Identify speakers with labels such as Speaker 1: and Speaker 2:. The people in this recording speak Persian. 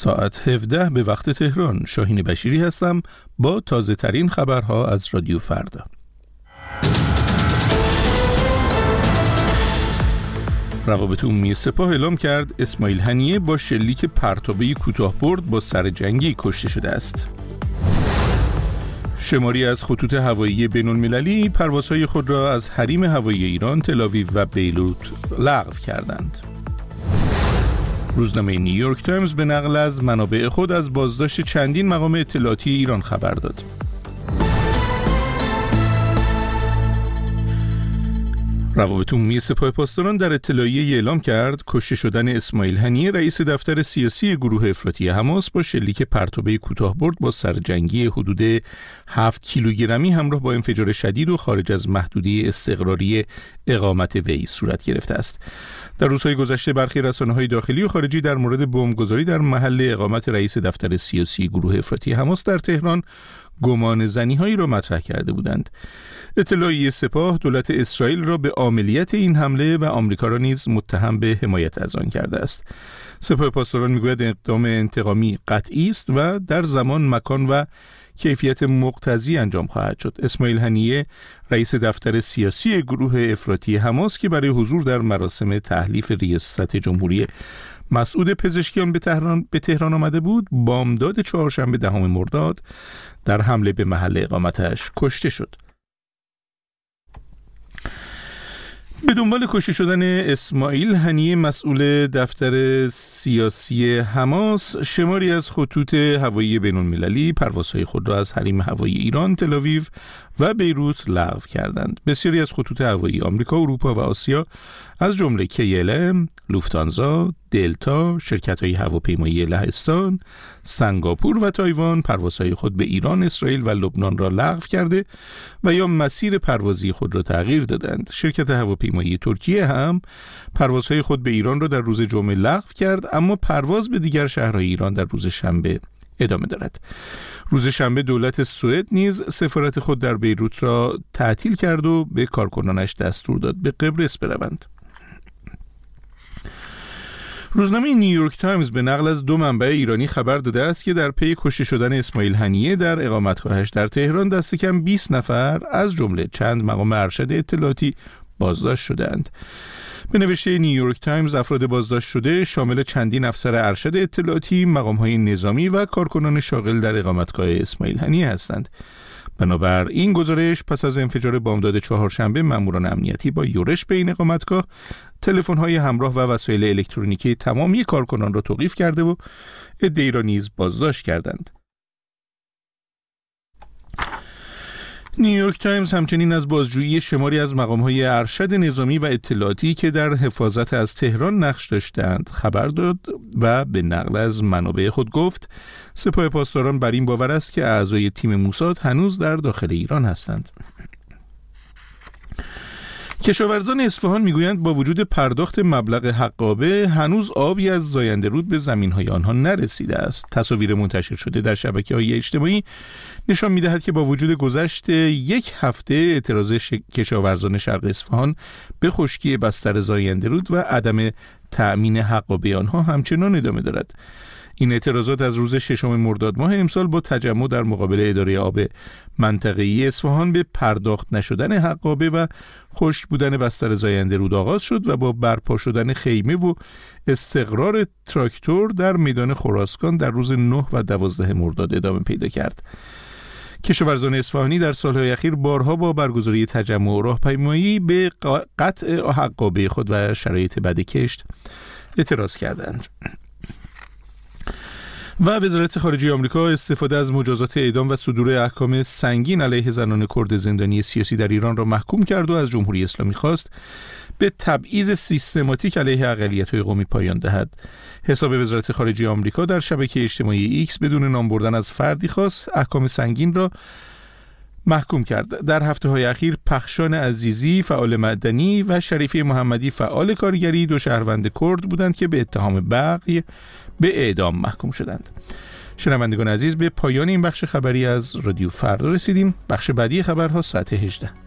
Speaker 1: ساعت 17 به وقت تهران. شاهین بشیری هستم با تازه ترین خبرها از رادیو فردا. روابط عمومی سپاه اعلام کرد اسماعیل هنیه با شلیک پرتابه کوتاه‌برد با سرجنگی کشته شده است. شماری از خطوط هوایی بین‌المللی پروازهای خود را از حریم هوایی ایران، تل‌آویو و بیروت لغو کردند. روزنامه نیویورک تایمز به نقل از منابع خود از بازداشت چندین مقام اطلاعاتی ایران خبر داد. روابط عمومی سپاه پاسداران در اطلاعیه اعلام کرد کشته شدن اسماعیل هنیه رئیس دفتر سیاسی گروه افراطی حماس با شلیک پرتابه کوتاه‌برد با سرجنگی حدود 7 کیلوگرمی همراه با انفجار شدید و خارج از محدوده استقراری اقامت وی صورت گرفته است. در روزهای گذشته برخی رسانه‌های داخلی و خارجی در مورد بمبگذاری در محل اقامت رئیس دفتر سیاسی گروه افراطی حماس در تهران گمان زنی‌هایی را مطرح کرده بودند. اطلاعیه سپاه دولت اسرائیل را به عاملیت این حمله و آمریکا را نیز متهم به حمایت از آن کرده است. سپاه پاسداران میگوید اقدام انتقامی قطعی است و در زمان، مکان و کیفیت مقتضی انجام خواهد شد. اسماعیل هنیه رئیس دفتر سیاسی گروه افراطی حماس که برای حضور در مراسم تحلیف ریاست جمهوری مسعود پزشکیان به تهران آمده بود، بامداد چهارشنبه 10 مرداد در حمله به محل اقامتش کشته شد. به دنبال کشته شدن اسماعیل هنیه مسئول دفتر سیاسی حماس، شماری از خطوط هوایی بین‌المللی پروازهای خود را از حریم هوایی ایران، تل‌آویو و بیروت لغو کردند. بسیاری از خطوط هوایی آمریکا، اروپا و آسیا از جمله KLM، لوفتانزا، دلتا، شرکت‌های هواپیمایی لهستان، سنگاپور و تایوان پروازهای خود به ایران، اسرائیل و لبنان را لغو کرده و یا مسیر پروازی خود را تغییر دادند. شرکت هواپیمایی ترکیه هم پروازهای خود به ایران را در روز جمعه لغو کرد، اما پرواز به دیگر شهرهای ایران در روز شنبه ادامه دارد. روز شنبه دولت سوئد نیز سفارت خود در بیروت را تعطیل کرد و به کارکنانش دستور داد به قبرس بروند. روزنامه نیویورک تایمز به نقل از 2 منبع ایرانی خبر داده است که در پی کشته شدن اسماعیل هنیه در اقامتگاهش در تهران دست کم 20 نفر از جمله چند مقام ارشد اطلاعاتی بازداشت شدند. به نوشته نیویورک تایمز افراد بازداشت شده شامل چندین افسر ارشد اطلاعاتی، مقام‌های نظامی و کارکنان شاغل در اقامتگاه اسماعیل هنیه هستند. بنابر این گزارش پس از انفجار بامداد چهارشنبه ماموران امنیتی با یورش به این اقامتگاه تلفن‌های همراه و وسایل الکترونیکی تمامی کارکنان را توقیف کرده و عده‌ای را نیز بازداشت کردند. نیویورک تایمز همچنین از بازجویی شماری از مقام‌های ارشد نظامی و اطلاعاتی که در حفاظت از تهران نقش داشتند خبر داد و به نقل از منابع خود گفت سپاه پاسداران بر این باور است که اعضای تیم موساد هنوز در داخل ایران هستند. کشاورزان اصفهان میگویند با وجود پرداخت مبلغ حقابه هنوز آبی از زاینده رود به زمین‌های آنها نرسیده است. تصاویر منتشر شده در شبکه‌های اجتماعی نشان می‌دهد که با وجود گذشت 1 هفته اعتراض کشاورزان شرق اصفهان به خشکی بستر زاینده رود و عدم تأمین حقابه آنها همچنان ادامه دارد. این اعتراضات از روز 6 مرداد ماه امسال با تجمع در مقابل اداره آب منطقه‌ای اصفهان به پرداخت نشدن حقابه و خشک بودن بستر زاینده رود آغاز شد و با برپا شدن خیمه و استقرار تراکتور در میدان خراسکان در روز 9 و 12 مرداد ادامه پیدا کرد. کشاورزان اصفهانی در سالهای اخیر بارها با برگزاری تجمع و راهپیمایی به قطع حقابه خود و شرایط بد کشت اعتراض کردند. و وزارت خارجه آمریکا استفاده از مجازات اعدام و صدور احکام سنگین علیه زنان کرد زندانی سیاسی در ایران را محکوم کرد و از جمهوری اسلامی خواست به تبعیض سیستماتیک علیه اقلیت‌های قومی پایان دهد. حساب وزارت خارجه آمریکا در شبکه اجتماعی ایکس بدون نام بردن از فردی خاص احکام سنگین را محکوم کرد. در هفته‌های اخیر پخشان عزیزی فعال مدنی و شریفه محمدی فعال کارگری 2 شهروند کرد بودند که به اتهام بغی به اعدام محکوم شدند. شنوندگان عزیز، به پایان این بخش خبری از رادیو فردا رسیدیم. بخش بعدی خبرها ساعت 18.